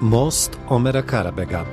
Most Omera Karabega.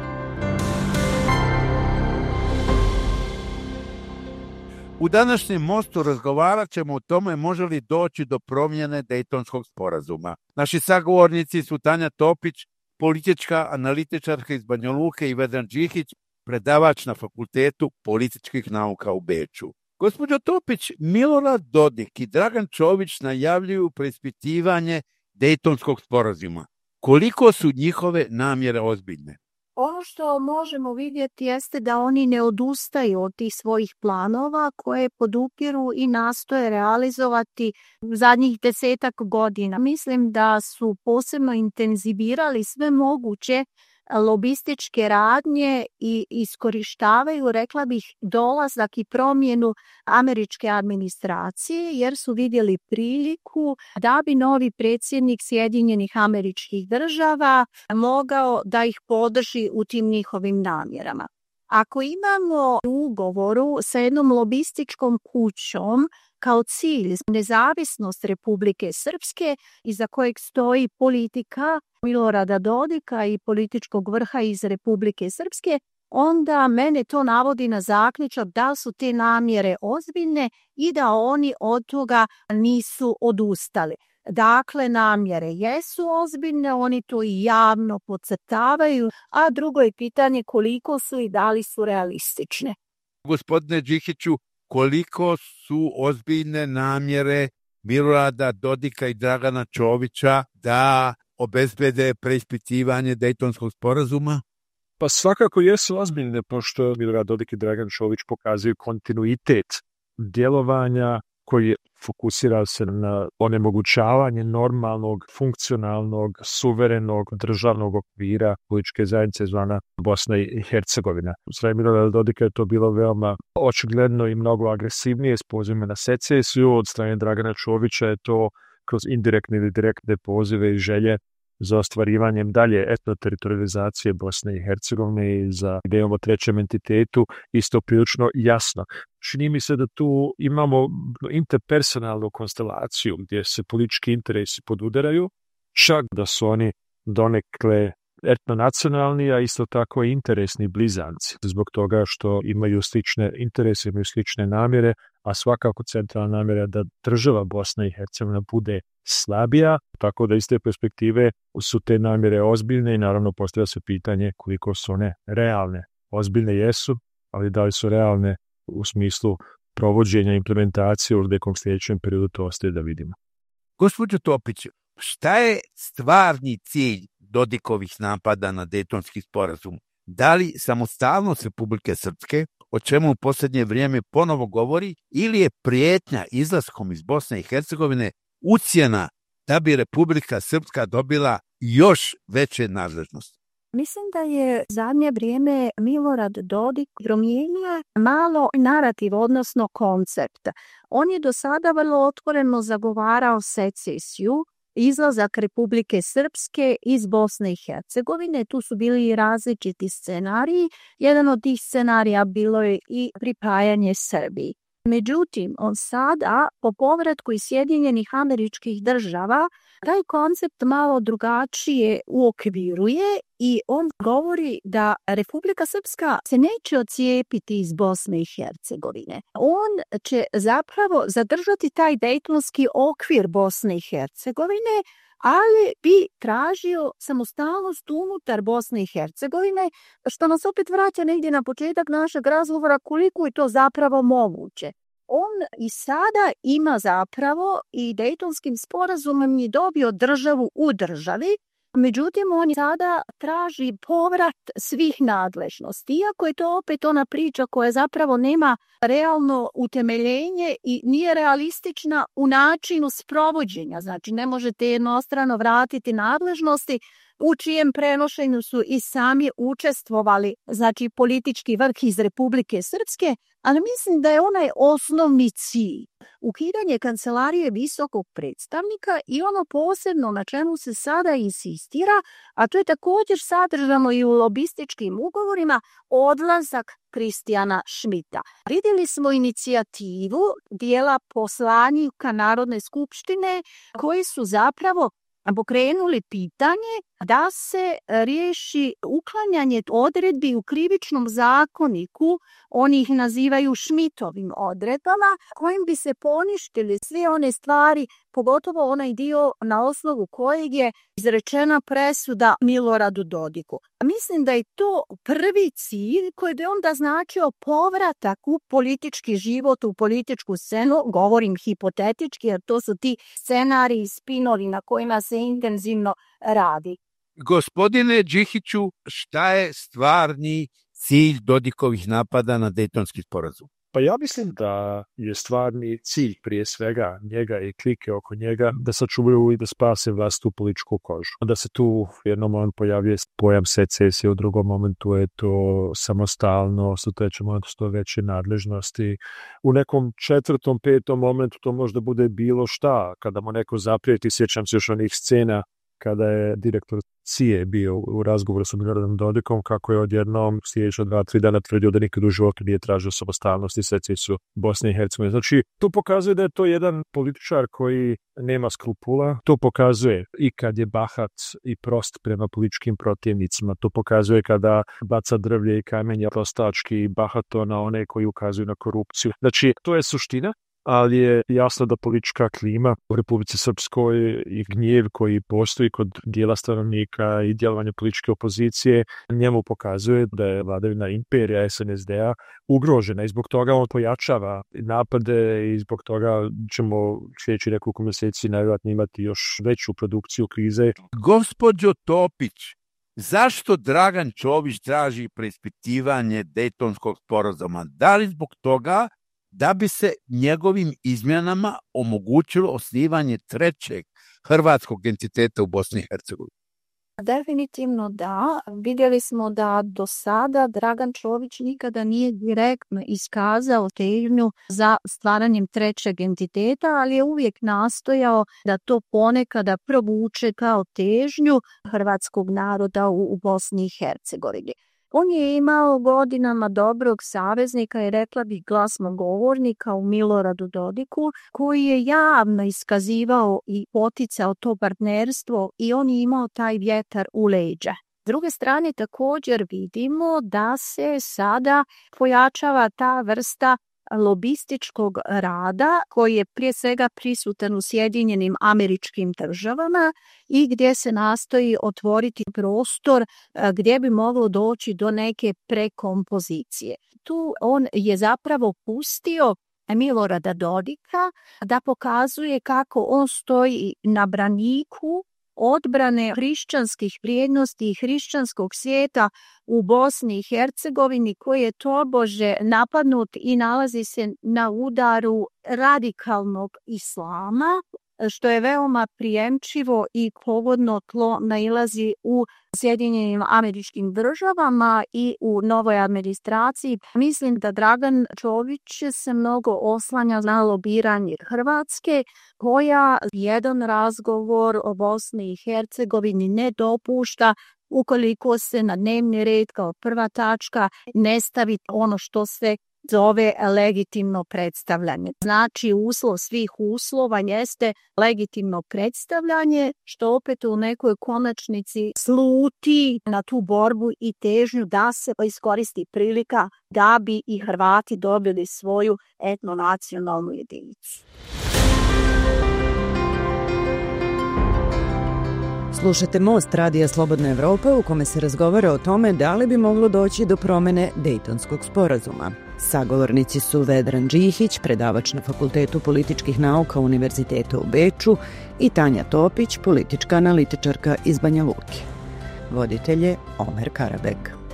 U današnjem mostu razgovarat ćemo o tome može li doći do promjene Dejtonskog sporazuma. Naši sagovornici su Tanja Topić, politička analitičarka iz Banja Luke, i Vedran Đihić, predavač na Fakultetu političkih nauka u Beču. Gospođo Topić, Milorad Dodik i Dragan Čović najavljuju preispitivanje Dejtonskog sporazuma. Koliko su njihove namjere ozbiljne? Ono što možemo vidjeti jeste da oni ne odustaju od tih svojih planova koje podupiru i nastoje realizovati zadnjih 10 godina. Mislim da su posebno intenzivirali sve moguće lobističke radnje i iskorištavaju, rekla bih, dolazak i promjenu američke administracije jer su vidjeli priliku da bi novi predsjednik Sjedinjenih Američkih Država mogao da ih podrži u tim njihovim namjerama. Ako imamo u ugovoru sa jednom lobističkom kućom kao cilj nezavisnost Republike Srpske iza kojeg stoji politika Milorada Dodika i političkog vrha iz Republike Srpske, onda mene to navodi na zaključak da su te namjere ozbiljne i da oni od toga nisu odustali. Dakle, namjere jesu ozbiljne, oni to i javno podcrtavaju, a drugo je pitanje koliko su i da li su realistične. Gospodine Đihiću, koliko su ozbiljne namjere Milorada Dodika i Dragana Čovića da obezbede preispitivanje Dejtonskog sporazuma? Pa svakako jesu ozbiljne, pošto Milorad Dodik i Dragan Čović pokazuju kontinuitet djelovanja koji fokusira se na onemogućavanje normalnog, funkcionalnog, suverenog državnog okvira političke zajednice zvana Bosna i Hercegovina. U strane Milorada Dodika je to bilo veoma očigledno i mnogo agresivnije s pozivima na secesiju. Od strane Dragana Čovića je to kroz indirektne ili direktne pozive i želje za ostvarivanjem dalje etnoteritorializacije Bosne i Hercegovine i za idejom o trećem entitetu isto prilično jasno. Čini mi se da tu imamo interpersonalnu konstelaciju gdje se politički interesi podudaraju, čak da su oni donekle etnonacionalni, a isto tako i interesni blizanci, zbog toga što imaju slične interese, imaju slične namjere, a svakako centralna namjera da država Bosna i Hercegovina bude slabija, tako da iz te perspektive su te namjere ozbiljne i naravno postavlja se pitanje koliko su one realne. Ozbiljne jesu, ali da li su realne u smislu provođenja implementacije u nekom sljedećem periodu, to ostaje da vidimo. Gospođo Topić, šta je stvarni cilj Dodikovih napada na Dejtonski sporazum? Da li samostalnost Republike Srpske, o čemu u posljednje vrijeme ponovo govori, ili je prijetnja izlaskom iz Bosne i Hercegovine ucjena da bi Republika Srpska dobila još veće nadležnosti? Mislim da je zadnje vrijeme Milorad Dodik promijenio malo narativ, odnosno koncept. On je do sada vrlo otvoreno zagovarao secesiju, izlazak Republike Srpske iz Bosne i Hercegovine. Tu su bili i različiti scenariji. Jedan od tih scenarija bilo je i pripajanje Srbiji. Međutim, on sada po povratku iz Sjedinjenih Američkih Država taj koncept malo drugačije uokviruje i on govori da Republika Srpska se neće odcijepiti iz Bosne i Hercegovine. On će zapravo zadržati taj dejtonski okvir Bosne i Hercegovine, ali bi tražio samostalnost unutar Bosne i Hercegovine, što nas opet vraća negdje na početak našeg razgovora koliko je to zapravo moguće. On i sada ima zapravo i Dejtonskim sporazumom je dobio državu u državi, međutim on sada traži povrat svih nadležnosti. Iako je to opet ona priča koja zapravo nema realno utemeljenje i nije realistična u načinu sprovođenja. Znači ne možete jednostrano vratiti nadležnosti u čijem prenošenju su i sami učestvovali, znači politički vrh iz Republike Srpske, ali mislim da je onaj osnovni cilj ukidanje kancelarije visokog predstavnika i ono posebno na čemu se sada insistira, a to je također sadržano i u lobističkim ugovorima, odlazak Kristijana Šmita. Vidjeli smo inicijativu dijela poslanika Narodne skupštine koji su zapravo pokrenuli pitanje da se riješi uklanjanje odredbi u krivičnom zakoniku, oni ih nazivaju Šmitovim odredbama, kojim bi se poništili sve one stvari, pogotovo onaj dio na osnovu kojeg je izrečena presuda Miloradu Dodiku. Mislim da je to prvi cilj koji bi onda značio povratak u politički život, u političku scenu, govorim hipotetički jer to su ti scenariji i spinovi na kojima se intenzivno radi. Gospodine Đihiću, šta je stvarni cilj Dodikovih napada na Dejtonski sporazum? Pa ja mislim da je stvarni cilj prije svega njega i klike oko njega da sačuvaju i da spase vlastitu političku kožu. Da se tu u jednom momentu pojavljuje pojam secesije, u drugom momentu je to samostalnost, u trećem momentu su to veće nadležnosti. U nekom četvrtom, petom momentu to možda bude bilo šta. Kada mu neko zaprijeti, sjećam se još onih scena kada je direktor CIA bio u razgovoru sa Miloradom Dodikom, kako je odjednom sljedeća 2-3 dana tvrdio da nikad u životu nije tražio samostalnost i secesiju Bosne i Hercegovine. Znači, to pokazuje da je to jedan političar koji nema skrupula. To pokazuje i kad je bahat i prost prema političkim protivnicima. To pokazuje kada baca drvlje i kamenje prostački i bahato na one koji ukazuju na korupciju. Znači, to je suština. Ali je jasno da politička klima u Republici Srpskoj i gnjev koji postoji kod dijela stanovnika i djelovanja političke opozicije njemu pokazuje da je vladavina imperija SNSD-a ugrožena i zbog toga on pojačava napade i zbog toga ćemo sljedeći nekoliko mjeseci najvjerojatnije imati još veću produkciju krize. Gospođo Topić, zašto Dragan Čović traži preispitivanje Dejtonskog sporazuma? Da li zbog toga da bi se njegovim izmjenama omogućilo osnivanje trećeg hrvatskog entiteta u Bosni i Hercegovini? Definitivno da. Vidjeli smo da do sada Dragan Čović nikada nije direktno iskazao težnju za stvaranjem trećeg entiteta, ali je uvijek nastojao da to ponekada provuče kao težnju hrvatskog naroda u Bosni i Hercegovini. On je imao godinama dobrog saveznika i rekla bih glasnogovornika u Miloradu Dodiku, koji je javno iskazivao i poticao to partnerstvo i on je imao taj vjetar u leđa. S druge strane također vidimo da se sada pojačava ta vrsta lobističkog rada koji je prije svega prisutan u Sjedinjenim Američkim Državama i gdje se nastoji otvoriti prostor gdje bi moglo doći do neke prekompozicije. Tu on je zapravo pustio Milorada Dodika da pokazuje kako on stoji na braniku odbrane hrišćanskih vrijednosti i hrišćanskog svijeta u Bosni i Hercegovini koji je tobože napadnut i nalazi se na udaru radikalnog islama, što je veoma prijemčivo i pogodno tlo nailazi u Sjedinjenim Američkim Državama i u novoj administraciji. Mislim da Dragan Čović se mnogo oslanja na lobiranje Hrvatske, koja jedan razgovor o Bosni i Hercegovini ne dopušta ukoliko se na dnevni red kao prva tačka ne stavi ono što se zove legitimno predstavljanje. Znači, uslov svih uslova jeste legitimno predstavljanje, što opet u nekoj konačnici sluti na tu borbu i težnju da se iskoristi prilika da bi i Hrvati dobili svoju etnonacionalnu jedinicu. Slušate Most Radija Slobodna Evropa u kome se razgovara o tome da li bi moglo doći do promjene Dejtonskog sporazuma. Sagovornici su Vedran Đihić, predavač na Fakultetu političkih nauka Univerziteta u Beču, i Tanja Topić, politička analitičarka iz Banja Luke. Voditelj je Omer Karabeg.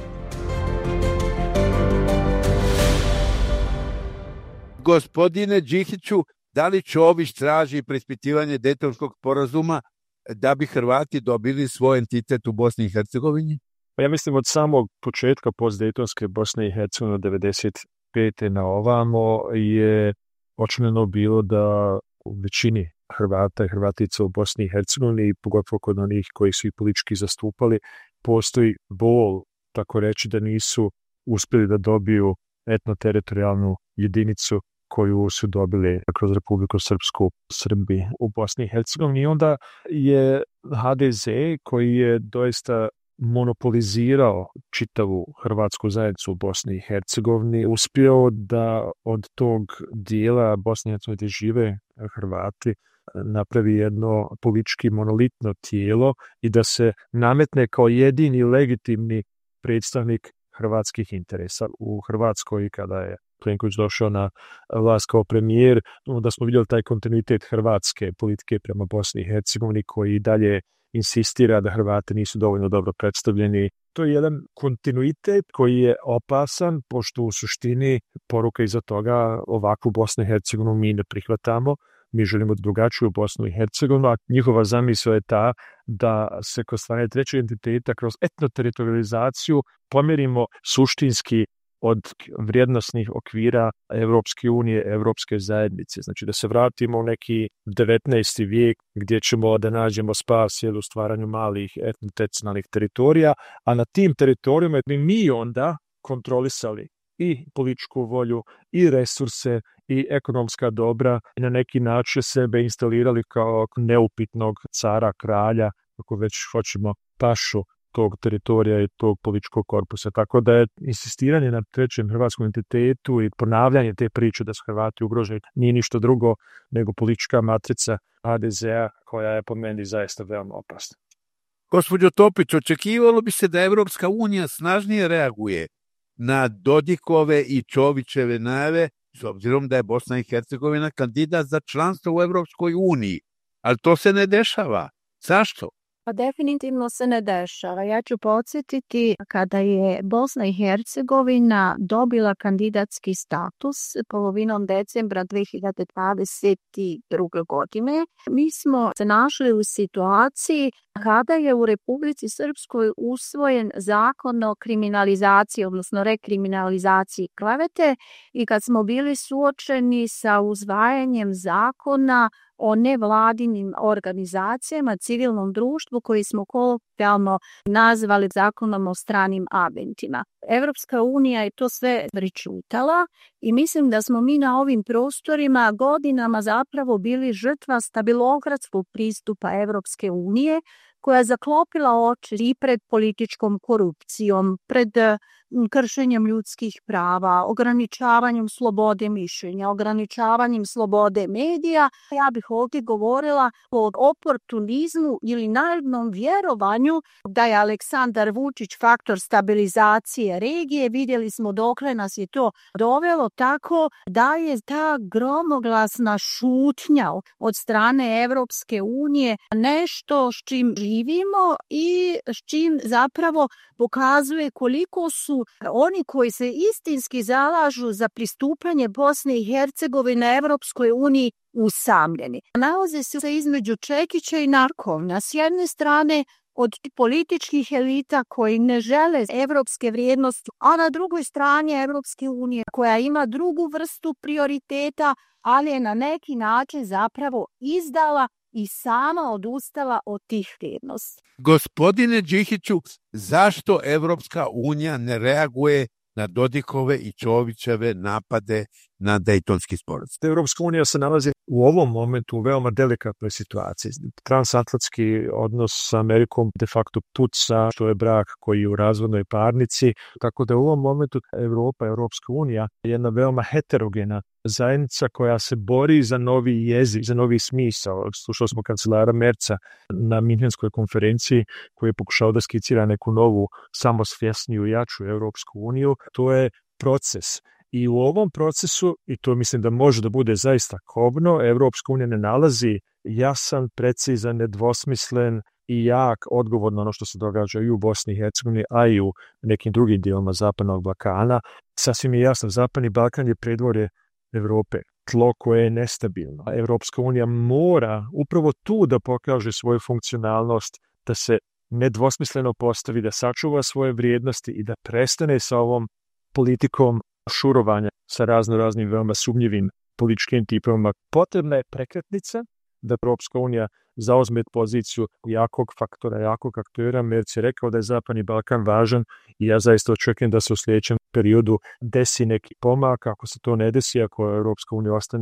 Gospodine Đihiću, da li Čović traži preispitivanje Dejtonskog sporazuma da bi Hrvati dobili svoj entitet u Bosni i Hercegovini? Pa ja mislim od samog početka postdejtonske Bosne i Hercegovine od 95. na ovamo je očinjeno bilo da u većini Hrvata i Hrvatica u Bosni i Hercegovini, pogotovo kod onih koji su ih politički zastupali, postoji bol, tako reći, da nisu uspjeli da dobiju etnoteritorijalnu jedinicu koju su dobili kroz Republiku Srpsku, Srbi u Bosni i Hercegovini. I onda je HDZ koji je doista monopolizirao čitavu hrvatsku zajednicu u Bosni i Hercegovini, uspio da od tog dijela Bosne i Hercegovine gdje žive Hrvati napravi jedno politički monolitno tijelo i da se nametne kao jedini legitimni predstavnik hrvatskih interesa u Hrvatskoj. Kada je Plenković došao na vlast kao premijer, onda smo vidjeli taj kontinuitet hrvatske politike prema Bosni i Hercegovini koji dalje insistira da Hrvati nisu dovoljno dobro predstavljeni. To je jedan kontinuitet koji je opasan, pošto u suštini poruka iza toga ovakvu Bosnu i Hercegovinu mi ne prihvatamo. Mi želimo drugačiju Bosnu i Hercegovinu, a njihova zamisao je ta da se kroz stvaranje trećeg identiteta, kroz etnoteritorializaciju pomjerimo suštinski od vrijednosnih okvira Evropske unije, Evropske zajednice. Znači da se vratimo u neki 19. vijek gdje ćemo da nađemo spas u stvaranju malih etnotecionalnih teritorija, a na tim teritorijama bi mi onda kontrolisali i političku volju, i resurse, i ekonomska dobra i na neki način sebe instalirali kao neupitnog cara, kralja, ako već hoćemo, pašu tog teritorija i tog političkog korpusa. Tako da je insistiranje na trećem hrvatskom identitetu i ponavljanje te priče da su Hrvati ugroženi nije ništa drugo nego politička matrica HDZ-a koja je po meni zaista veoma opasna. Gospođo Topić, očekivalo bi se da Evropska unija snažnije reaguje na Dodikove i Čovićeve najave, s obzirom da je Bosna i Hercegovina kandidat za članstvo u Evropskoj uniji. Ali to se ne dešava. Zašto? Pa definitivno se ne dešava. Ja ću podsjetiti kada je Bosna i Hercegovina dobila kandidatski status polovinom decembra 2022. godine. Mi smo se našli u situaciji kada je u Republici Srpskoj usvojen zakon o kriminalizaciji, odnosno rekriminalizaciji klevete i kad smo bili suočeni sa usvajanjem zakona o nevladinim organizacijama, civilnom društvu koji smo kolokvijalno nazvali zakonom o stranim agentima. Evropska unija je to sve pričutala i mislim da smo mi na ovim prostorima godinama zapravo bili žrtva stabilokratskog pristupa Evropske unije koja je zaklopila oči i pred političkom korupcijom, pred kršenjem ljudskih prava, ograničavanjem slobode mišljenja, ograničavanjem slobode medija. Ja bih ovdje govorila o oportunizmu ili naivnom vjerovanju da je Aleksandar Vučić faktor stabilizacije regije. Vidjeli smo dokle nas je to dovelo, tako da je ta gromoglasna šutnja od strane Evropske unije nešto s čim živimo i s čim zapravo pokazuje koliko su oni koji se istinski zalažu za pristupanje Bosne i Hercegovine Evropskoj uniji usamljeni. Nalaze se između čekića i narkovnja. S jedne strane od političkih elita koji ne žele evropske vrijednosti, a na drugoj strani Evropske unije koja ima drugu vrstu prioriteta, ali je na neki način zapravo izdala i sama odustala od tih vrijednosti. Gospodine Đihiću, zašto Evropska unija ne reaguje na Dodikove i Čovićeve napade na Dejtonski sporazum? Evropska unija se nalazi u ovom momentu u veoma delikatnoj situaciji. Transatlantski odnos sa Amerikom de facto puca, što je brak koji je u razvodnoj parnici, tako da u ovom momentu Evropska unija je jedna veoma heterogena zajednica koja se bori za novi jezik, za novi smisao. Slušali smo kancelara Merca na Minhenskoj konferenciji koji je pokušao da skicira neku novu, samosvjesniju, jaču Evropsku uniju. To je proces. I u ovom procesu, i to mislim da može da bude zaista kobno, Evropska unija ne nalazi jasan, precizan, nedvosmislen i jak odgovor na ono što se događa i u Bosni i Hercegovini, a i u nekim drugim dijelovima Zapadnog Balkana. Sasvim je jasno, Zapadni Balkan je predvorje Evrope, tlo koje je nestabilno. Evropska unija mora upravo tu da pokaže svoju funkcionalnost, da se nedvosmisleno postavi, da sačuva svoje vrijednosti i da prestane sa ovom politikom šurovanja sa raznim veoma sumnjivim političkim tipovima. Potrebna je prekretnica da Evropska unija zauzme poziciju jakog faktora, jakog aktora. Merc je rekao da je Zapadni Balkan važan i ja zaista očekujem da se u sljedećem periodu desi neki pomak. Ako se to ne desi, ako Evropska unija ostane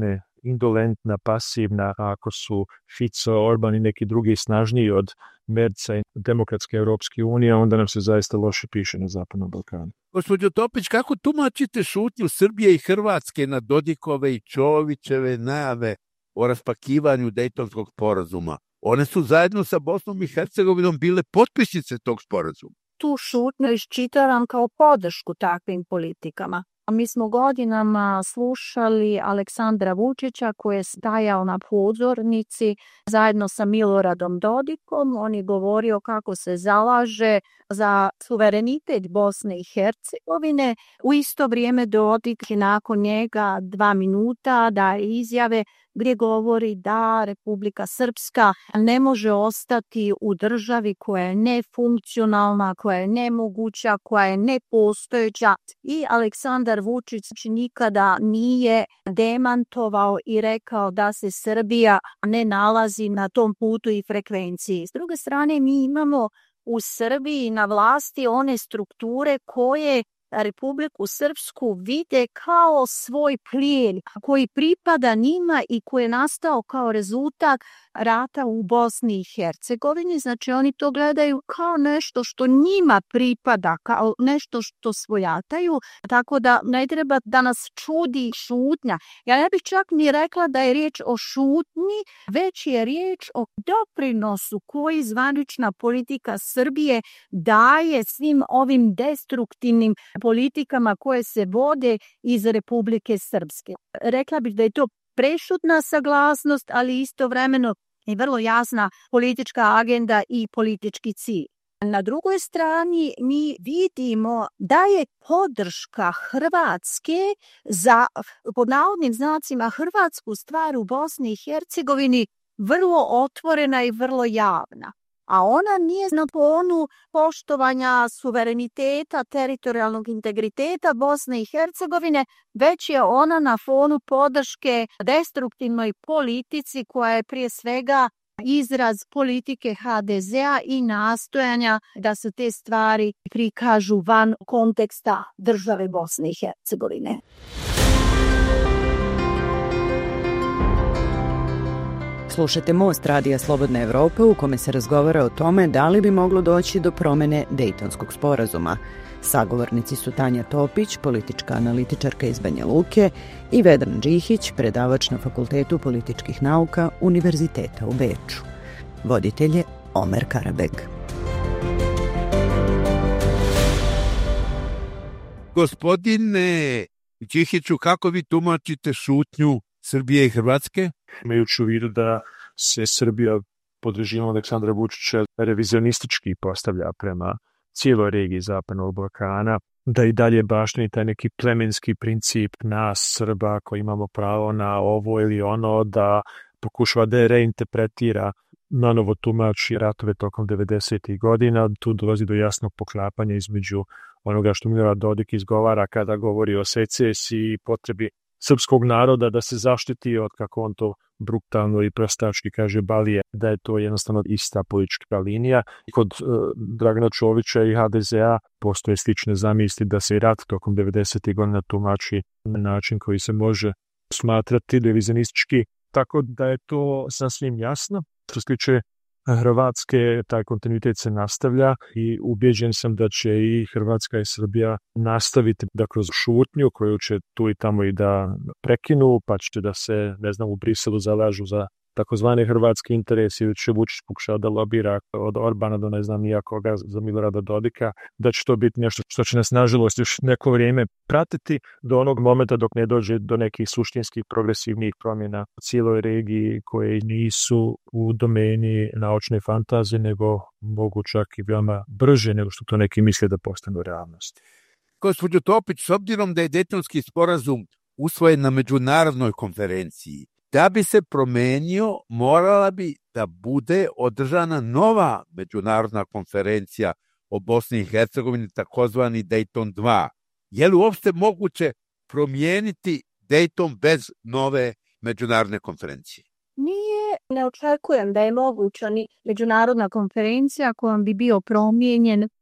indolentna, pasivna, ako su Fico, Orban i neki drugi snažniji od Merca i Demokratske Europske unije, onda nam se zaista loše piše na Zapadnom Balkanu. Gospođo Topić, kako tumačite šutnju Srbije i Hrvatske na Dodikove i Čovićeve najave o raspakivanju Dejtonskog sporazuma? One su zajedno sa Bosnom i Hercegovinom bile potpisnice tog sporazuma. Tu šutnju iščitavam kao podršku takvim politikama. Mi smo godinama slušali Aleksandra Vučića koji je stajao na pozornici zajedno sa Miloradom Dodikom. On je govorio kako se zalaže za suverenitet Bosne i Hercegovine. U isto vrijeme Dodik je nakon njega 2 minuta daje izjave gdje govori da Republika Srpska ne može ostati u državi koja je nefunkcionalna, koja je nemoguća, koja je nepostojeća. I Aleksandar Vučić nikada nije demantovao i rekao da se Srbija ne nalazi na tom putu i frekvenciji. S druge strane, mi imamo u Srbiji na vlasti one strukture koje Republiku Srpsku vide kao svoj plijen koji pripada njima i koji je nastao kao rezultat rata u Bosni i Hercegovini. Znači oni to gledaju kao nešto što njima pripada, kao nešto što svojataju, tako da ne treba da nas čudi šutnja. Ja ne bih čak ni rekla da je riječ o šutnji, već je riječ o doprinosu koji zvanična politika Srbije daje svim ovim destruktivnim politikama koje se vode iz Republike Srpske. Rekla bih da je to prešutna saglasnost, ali istovremeno i vrlo jasna politička agenda i politički cilj. Na drugoj strani mi vidimo da je podrška Hrvatske za, pod navodnim znacima, hrvatsku stvar u Bosni i Hercegovini vrlo otvorena i vrlo javna. A ona nije na fonu poštovanja suvereniteta, teritorijalnog integriteta Bosne i Hercegovine, već je ona na fonu podrške destruktivnoj politici koja je prije svega izraz politike HDZ-a i nastojanja da se te stvari prikažu van konteksta države Bosne i Hercegovine. Slušate Most Radija Slobodne Evrope u kome se razgovara o tome da li bi moglo doći do promene Dejtonskog sporazuma. Sagovornici su Tanja Topić, politička analitičarka iz Banja Luke, i Vedran Džihić, predavač na Fakultetu političkih nauka Univerziteta u Beču. Voditelj je Omer Karabeg. Gospodine Džihiću, kako vi tumačite šutnju Srbije i Hrvatske? Imajući u vidu da se Srbija pod režimom Aleksandra Vučića revizionistički postavlja prema cijeloj regiji Zapadnog Balkana, da i dalje baštini taj neki plemenski princip nas Srba koji imamo pravo na ovo ili ono, da pokušava da reinterpretira, nanovo tumači ratove tokom 90. godina. Tu dolazi do jasnog poklapanja između onoga što Milorad Dodik izgovara kada govori o secesiji i potrebi srpskog naroda da se zaštiti od, kako on to brutalno i prostački kaže, Balije, da je to jednostavno ista politička linija. Kod Dragana Čovića i HDZ-a postoje slične zamisli da se i rat tokom 90. godina tumači na način koji se može smatrati revizionistički, tako da je to sasvim jasno. Što se tiče Hrvatske, taj kontinuitet se nastavlja i ubjeđen sam da će i Hrvatska i Srbija nastaviti da kroz šutnju koju će tu i tamo i da prekinu, pa će da se, ne znam, u Briselu zalažu za takozvani hrvatski interes ili će Vučić pokušao da lobira od Orbana do ne znam nijakoga za Milorada Dodika, da će to biti nešto što će nas nažalost još neko vrijeme pratiti do onog momenta dok ne dođe do nekih suštinskih progresivnih promjena u cijeloj regiji koje nisu u domeni naučne fantazije, nego mogu čak i veoma brže nego što to neki misle da postanu realnost. Gospođo Topić, s obzirom da je Dejtonski sporazum usvojen na međunarodnoj konferenciji, da bi se promenio, morala bi da bude održana nova međunarodna konferencija o Bosni i Hercegovini, takozvani Dejton 2. Je li uopšte moguće promijeniti Dejton bez nove međunarodne konferencije? Ne očekujem da je moguća ni međunarodna konferencija kojom bi bio promijenjen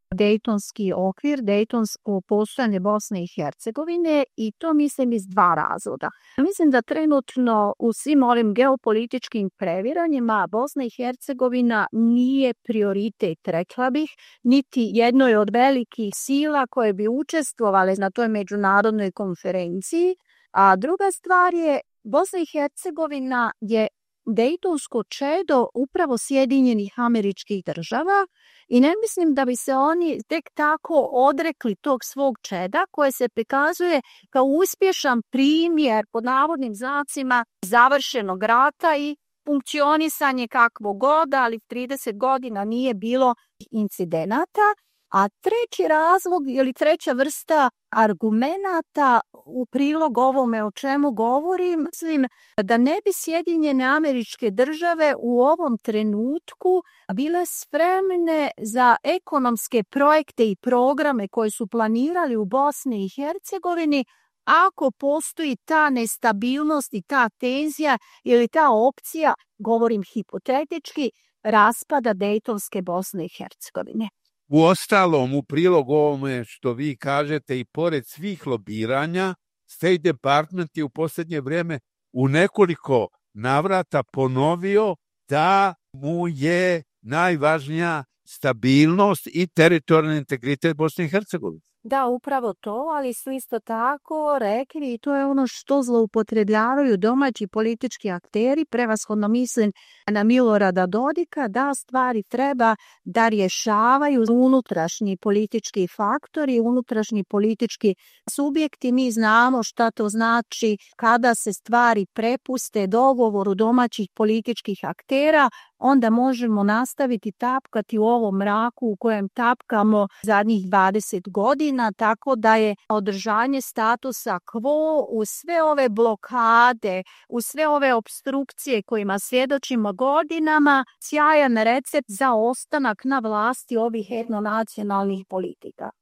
Dejtonski okvir, dejtonsko postojanje Bosne i Hercegovine i to mislim iz dva razloga. Mislim da trenutno u svim ovim geopolitičkim previranjima Bosna i Hercegovina nije prioritet, rekla bih, niti jednoj od velikih sila koje bi učestvovale na toj međunarodnoj konferenciji. A druga stvar je, Bosna i Hercegovina je dejtonsko čedo upravo Sjedinjenih Američkih Država i ne mislim da bi se oni tek tako odrekli tog svog čeda koje se prikazuje kao uspješan primjer pod navodnim znacima završenog rata i funkcionisanje kakvo god, ali 30 godina nije bilo incidenata. A treći razlog ili treća vrsta argumenata u prilog ovome o čemu govorim, mislim da ne bi Sjedinjene Američke Države u ovom trenutku bile spremne za ekonomske projekte i programe koje su planirali u Bosni i Hercegovini ako postoji ta nestabilnost i ta tenzija ili ta opcija, govorim hipotetički, raspada dejtonske Bosne i Hercegovine. Uostalom, u prilog ovome što vi kažete i pored svih lobiranja, State Department je u posljednje vrijeme u nekoliko navrata ponovio da mu je najvažnija stabilnost i teritorijalni integritet Bosne i Hercegovine. Da, upravo to, ali su isto tako rekli i to je ono što zloupotrebljavaju domaći politički akteri, prevashodno mislim na Milorada Dodika, da stvari treba da rješavaju unutrašnji politički faktori, unutrašnji politički subjekti. Mi znamo šta to znači kada se stvari prepuste dogovoru domaćih političkih aktera, onda možemo nastaviti tapkati u ovom mraku u kojem tapkamo zadnjih 20 godina, tako da je održanje statusa quo u sve ove blokade, u sve ove opstrukcije kojima svjedočimo godinama, sjajan recept za ostanak na vlasti ovih etnonacionalnih politika.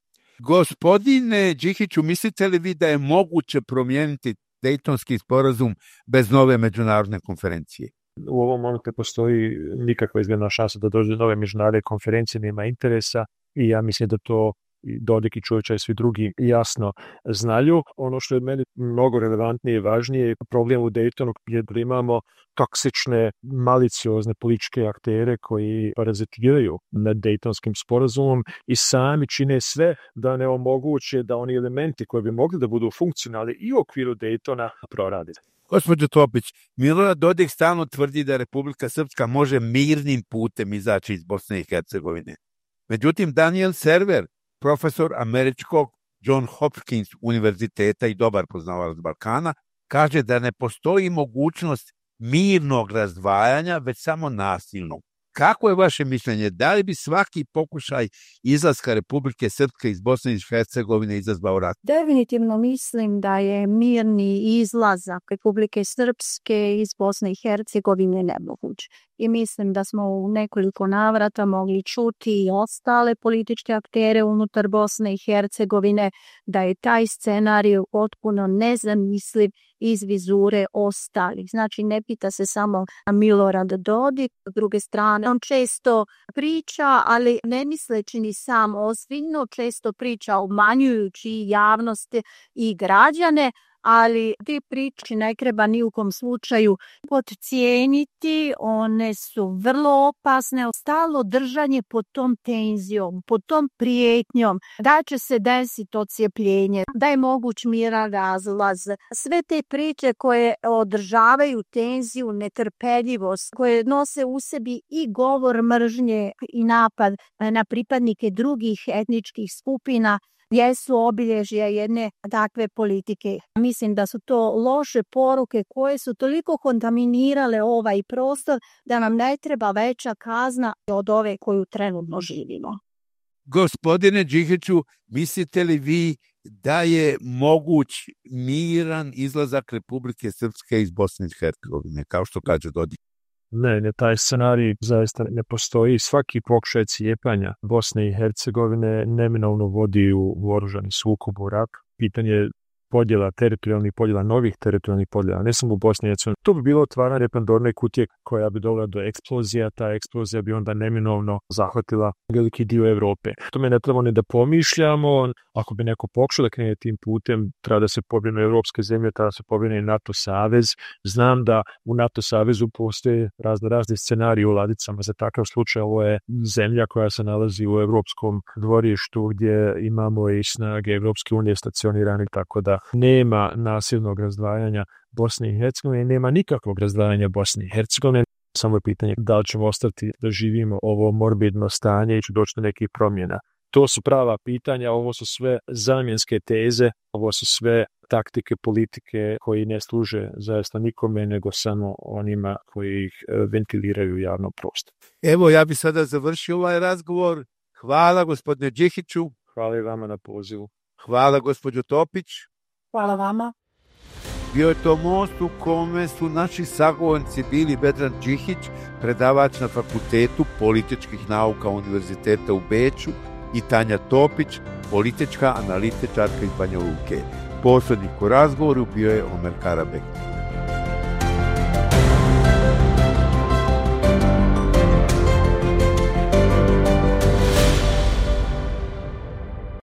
Gospodine Đihiću, mislite li vi da je moguće promijeniti Dejtonski sporazum bez nove međunarodne konferencije? U ovom momentu postoji nikakva izgledna šansa da dođe do nove međunarodne konferencije, nema interesa i ja mislim da to Dodik i Čovića i svi drugi jasno znaju. Ono što je meni mnogo relevantnije i važnije, problem u Dejtonu je da imamo toksične, maliciozne političke aktere koji parazitiraju nad Dejtonskim sporazumom i sami čine sve da ne omoguće da oni elementi koji bi mogli da budu funkcionalni i u okviru Dejtona prorade. Gospođo Topić, Milorad Dodik stalno tvrdi da Republika Srpska može mirnim putem izaći iz Bosne i Hercegovine. Međutim, Daniel Server, profesor američkog John Hopkins univerziteta i dobar poznavalac Balkana, kaže da ne postoji mogućnost mirnog razdvajanja, već samo nasilnog. Kako je vaše mišljenje? Da li bi svaki pokušaj izlaska Republike Srpske iz Bosne i Hercegovine izazvao rat? Definitivno mislim da je mirni izlazak Republike Srpske iz Bosne i Hercegovine nemoguć. I mislim da smo u nekoliko navrata mogli čuti i ostale političke aktere unutar Bosne i Hercegovine da je taj scenarij potpuno nezamisliv iz vizure ostalih. Znači, ne pita se samo Milorad Dodik, s druge strane on često priča, ali ne misleći ni sam ozbiljno, često priča obmanjujući javnost i građane, ali te priče ne treba ni u kom slučaju podcijeniti, one su vrlo opasne, stalno držanje pod tom tenzijom, pod tom prijetnjom, da će se desiti odcijepljenje, da je moguć miran razlaz. Sve te priče koje održavaju tenziju, netrpeljivost, koje nose u sebi i govor mržnje i napad na pripadnike drugih etničkih skupina, jesu obilježja jedne takve politike. Mislim da su to loše poruke koje su toliko kontaminirale ovaj prostor da nam ne treba veća kazna od ove koju trenutno živimo. Gospodine Đihiću, mislite li vi da je moguć miran izlazak Republike Srpske iz Bosne i Hercegovine, kao što kaže Dodik? Ne, taj scenarij zaista ne postoji. Svaki pokušaj cijepanja Bosne i Hercegovine neminovno vodi u oružani sukob, u rat. Pitanje podjela, teritorijalnih podjela, novih teritorijalnih podjela, ne samo u Bosni i Hercegovini. To bi bilo otvaranje Pandorine kutije koja bi dovela do eksplozija. Ta eksplozija bi onda neminovno zahvatila veliki dio Evrope. To me ne treba ni da pomišljamo. Ako bi neko pokušao da krene tim putem, treba da se pobrinu evropske zemlje, treba da se pobrine i NATO savez. Znam da u NATO savezu postoje razni scenariji u ladicama za takav slučaj. Ovo je zemlja koja se nalazi u evropskom dvorištu gdje imamo i snage Evropske unije stacionirane, tako da nema nasilnog razdvajanja Bosne i Hercegovine, nema nikakvog razdvajanja Bosne i Hercegovine. Samo je pitanje da li ćemo ostati da živimo ovo morbidno stanje i će doći do nekih promjena. To su prava pitanja, ovo su sve zamjenske teze, ovo su sve taktike, politike koji ne služe zaista nikome, nego samo onima koji ih ventiliraju u javnom prostoru. Evo, ja bih sada završio ovaj razgovor. Hvala gospodine Đihiću. Hvala i vama na pozivu. Hvala gospođo Topić. Hvala vama. Bio je to most u kome su naši sagovornici bili Vedran Đihić, predavač na Fakultetu političkih nauka Univerziteta u Beču, i Tanja Topić, politička analitičarka iz Banja Luke. Posrednik u razgovoru bio je Omer Karabek.